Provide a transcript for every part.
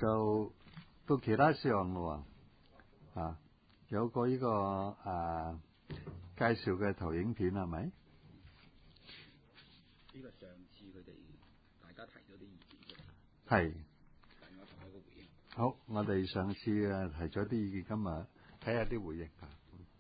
就到其他項咯喎，有個呢個介紹嘅投影片係咪？ 呢個上次佢哋大家提咗啲意見嘅。 係。 我同一個回應。 好，我哋上次提咗啲意見，今日睇下啲回應啊。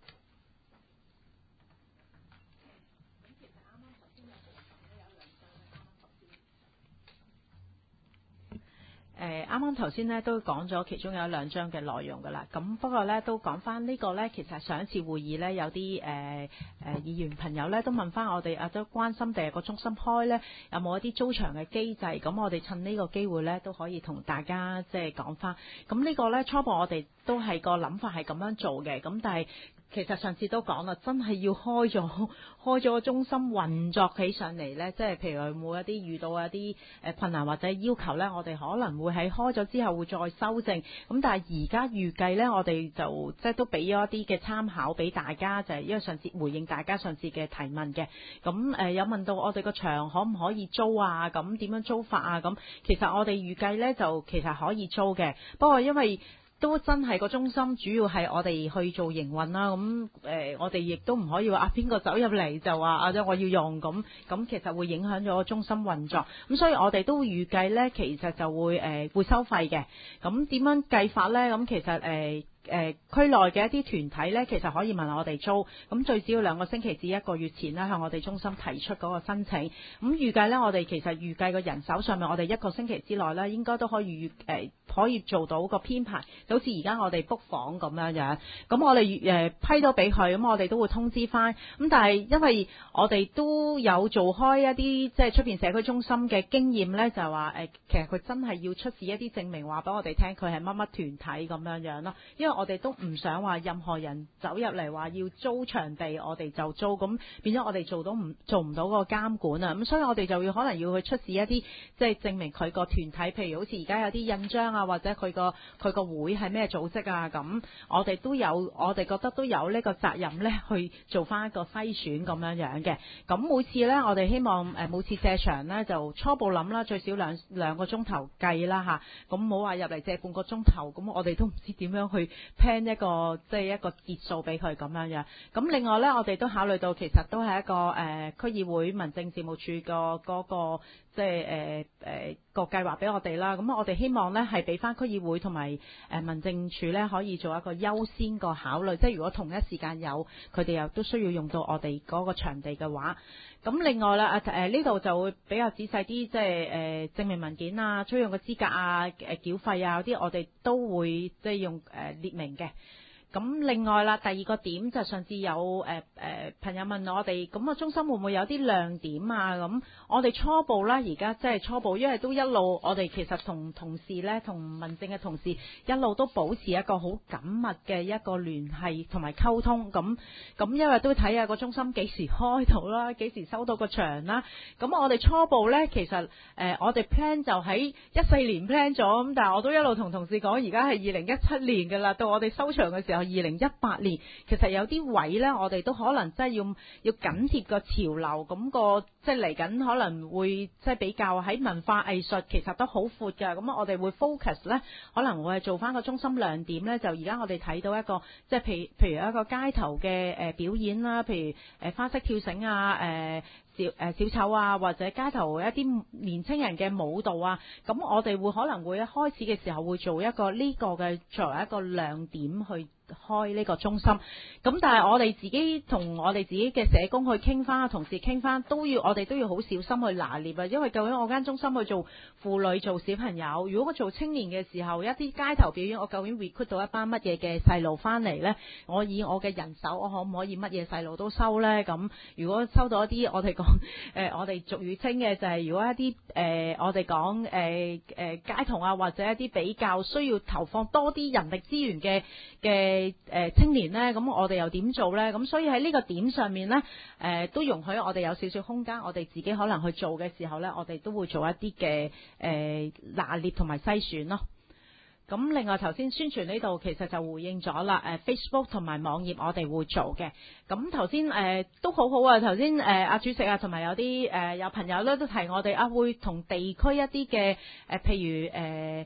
啱啱頭先咧都講咗其中有兩章嘅內容㗎啦，咁不過咧都講翻呢個咧，其實上一次會議咧有啲議員朋友咧都問翻我哋都關心第二個中心開咧有冇一啲租場嘅機制，咁我哋趁呢個機會咧都可以同大家即係講翻，咁呢個咧初步我哋都係個諗法係咁樣做嘅，咁但係其實上次都講啦，真係要開咗個中心運作起上嚟咧，即係譬如有冇一啲遇到一啲困難或者要求咧，我哋可能會喺開咗之後會再修正。咁但係而家預計咧，我哋就即係都俾咗一啲嘅參考俾大家，就係因為上次回應大家上次嘅提問嘅。咁有問到我哋個場可唔可以租啊？咁點樣租法啊？咁其實我哋預計咧就其實可以租嘅，不過因為都真係個中心主要係我哋去做營運啦，咁我哋亦都唔可以話邊個走入嚟就話我要用咁其實會影響咗個中心運作，咁所以我哋都預計咧其實就會收費嘅，咁點樣計法咧？咁其實區內嘅一啲團體咧，其實可以問我哋租，咁最少2個星期至1個月前咧，向我哋中心提出嗰個申請。咁預計咧，我哋其實預計個人手上面，我哋1個星期之內咧，應該都可以可以做到個編排，就好似而家我哋 book 房咁樣。咁我哋批到俾佢，咁我哋都會通知翻。咁但係因為我哋都有做開一啲即係出邊社區中心嘅經驗咧，就係話其實佢真係要出示一啲證明話俾我哋聽，佢係乜乜團體咁樣咯。因為我哋都唔想話任何人走入嚟話要租場地，我哋就租，咁變咗我哋做唔到個監管啊，咁所以我哋就要可能要去出示一啲即係證明佢個團體，譬如好似而家有啲印章啊，或者佢個會係咩組織啊，咁我哋覺得都有呢個責任咧去做翻一個篩選咁樣嘅。咁每次咧，我哋希望每次借場咧就初步諗啦，最少兩個鐘頭計啦嚇，咁冇話入嚟借半個鐘頭，咁我哋都唔知點樣去plan 一個即係一個節數俾佢咁樣。咁另外咧，我哋都考慮到其實都係一個區議會民政事務處嗰個即係個計劃俾我哋啦。咁我哋希望咧係俾翻區議會同埋民政處咧可以做一個優先個考慮，即係如果同一時間有佢哋又都需要用到我哋嗰個場地嘅話。咁另外啦，呢度就會比較仔細啲，即係證明文件啊、租用嘅資格啊、繳費啊嗰啲，我哋都會即係用列明嘅。咁另外啦，第二個點就上次有朋友問我哋，咁個中心會唔會有啲亮點啊？咁我哋初步啦，而家即係初步，因為都一路我哋其實同同事咧，同民政嘅同事一路都保持一個好緊密嘅一個聯繫同埋溝通。咁因為都睇下個中心幾時開到啦，幾時收到個場啦。咁我哋初步咧，其實我哋 plan 就喺14年 plan 咗，咁但係我都一路同同事講，而家係2017年㗎啦，到我哋收場嘅時候2018年，其實有啲位咧，我哋都可能真係要緊貼個潮流，咁個即係嚟緊可能會即係比較喺文化藝術其實都好闊㗎，咁我哋會 focus 咧，可能會係做翻個中心亮點咧，就而家我哋睇到一個即係譬如一個街頭嘅表演啦，譬如花式跳繩啊，小丑啊，或者街頭一啲年青人嘅舞蹈啊，咁我哋會可能會一開始嘅時候會做一個呢個嘅作為一個亮點去開呢個中心。咁但係我哋自己同我哋自己嘅社工去傾翻，同事傾翻，我哋都要好小心去拿捏啊，因為究竟我間中心去做婦女做小朋友，如果我做青年嘅時候，一啲街頭表演，我究竟 recruit 到一班乜嘢嘅細路翻嚟呢？我以我嘅人手，我可唔可以乜嘢細路都收呢？咁如果收到一啲我哋講我哋俗語稱嘅就係如果一啲我哋講街童啊，或者一啲比較需要投放多啲人力資源嘅青年呢，咁我哋又點做呢？咁所以喺呢個點上面呢，都容許我哋有少少空間，我哋自己可能去做嘅時候呢，我哋都會做一啲嘅拿捏同埋篩選咯。咁另外頭先宣傳呢度其實就回應咗啦，Facebook 同埋網頁我哋會做嘅。咁頭先都好好啊，頭先阿主席啊，同埋有啲有朋友咧都提我哋會同地區一啲嘅譬如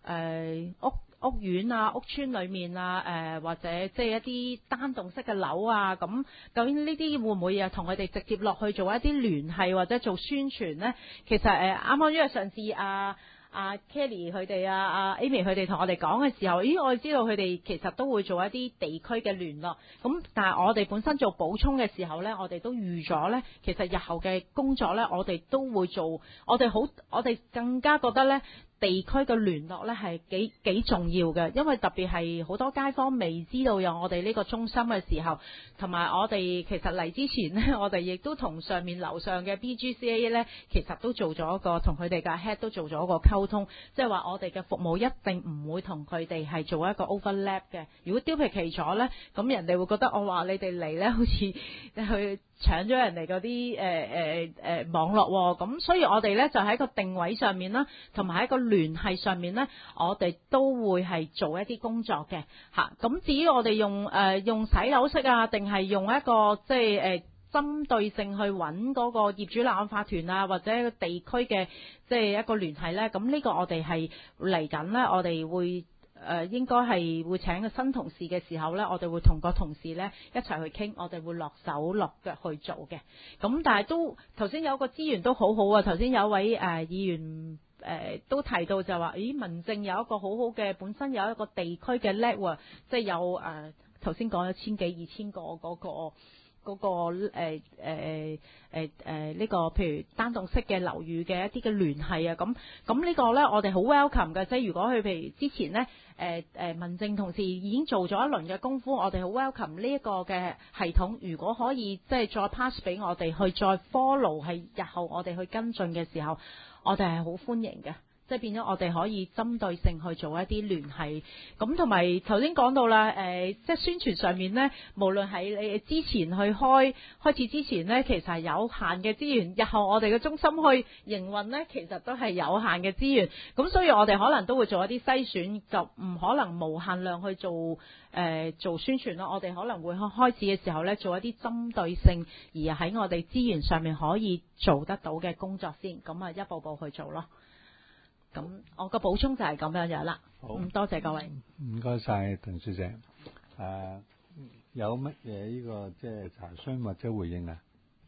屋苑啊、屋村裏面啊，或者即係一啲單棟式嘅樓啊，咁究竟呢啲會唔會啊同佢哋直接落去做一啲聯繫或者做宣傳呢？其實啱啱因為上次Kelly 佢哋Amy 佢哋同我哋講嘅時候，我哋知道佢哋其實都會做一啲地區嘅聯絡。咁但係我哋本身做補充嘅時候呢，我哋都預咗呢，其實日後嘅工作呢，我哋都會做。我哋更加覺得呢，地區嘅聯絡呢係幾重要嘅，因為特別係好多街坊未知道有我哋呢個中心嘅時候，同埋我哋其實嚟之前呢，我哋亦都同上面樓上嘅 BGCA 呢，其實都做咗一個同佢哋嘅 head 都做咗一個溝通，即係話我哋嘅服務一定唔會同佢哋係做一個 overlap 嘅。如果丟皮奇咗呢，咁人哋會覺得我話你哋嚟呢，好似去搶咗人哋嗰啲網絡喎。咁所以我哋呢，就喺個定位上面啦，同埋喺個聯繫上面呢，我哋都會係做一啲工作嘅嚇。咁至於我哋用洗樓式啊，定係用一個即係針對性去揾嗰個業主立案法團啊，或者一個地區嘅即係一個聯繫呢。咁呢個我哋係嚟緊呢，我哋會應該係會請個新同事嘅時候呢，我哋會同個同事呢一齊去傾，我哋會落手落腳去做嘅。咁但係都頭先有個資源都好好啊，頭先有位議員都提到就話，民政有一個好好嘅，本身有一個地區嘅 network，即係有頭先講咗千幾2000個嗰個呢個譬如單棟式嘅樓宇嘅一啲嘅聯繫啊，咁呢個呢，我哋好 welcome 嘅，即係如果佢譬如之前呢，民政同事已經做咗一輪嘅功夫，我哋好 welcome 呢一個嘅系統，如果可以即係再 pass 俾我哋去再 follow， 係日後我哋去跟進嘅時候，我哋係好歡迎嘅。即係變咗，我哋可以針對性去做一啲聯繫。咁同埋頭先講到啦，即係宣傳上面呢，無論係你之前去開始之前呢，其實係有限嘅資源。日後我哋嘅中心去營運呢，其實都係有限嘅資源。咁所以我哋可能都會做一啲篩選，就唔可能無限量去做宣傳咯。我哋可能會開始嘅時候呢，做一啲針對性，而喺我哋資源上面可以做得到嘅工作先。咁啊，一步步去做咯。咁我個補充就係咁樣樣啦。好，多謝各位。 唔該晒鄧小姐。有乜嘢呢個即係查詢或者回應啊？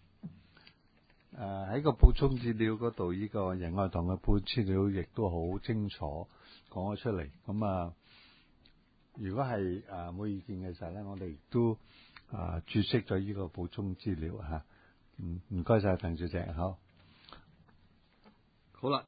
喺個補充資料嗰度，呢個仁愛堂嘅補充資料亦都好清楚講咗出嚟。咁如果係冇意見嘅時候咧，我哋亦都注釋咗呢個補充資料嚇。唔該晒鄧小姐，好。 好啦。